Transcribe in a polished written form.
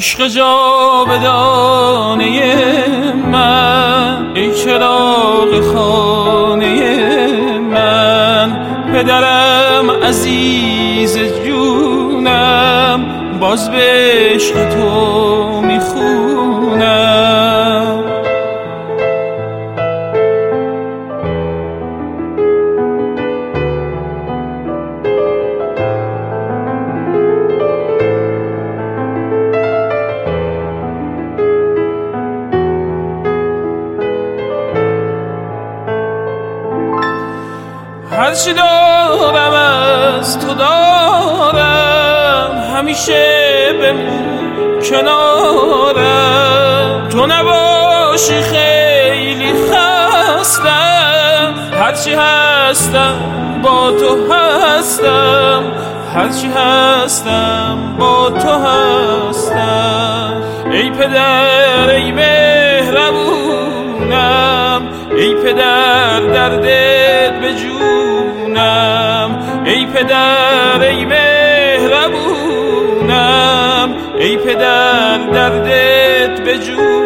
عشق جاودانه من، ای چراغ خانه من، پدرم عزیز جونم، باز به عشق تو میخونم. هرچی دارم از تو دارم، همیشه بمون کنارم. تو نباشی خیلی خستم، هرچی هستم با تو هستم، هرچی هستم با تو هستم. ای پدر ای مهربونم، ای پدر دردت به جونم، ای پدر ای مهربونم، ای پدر دردت به جونم.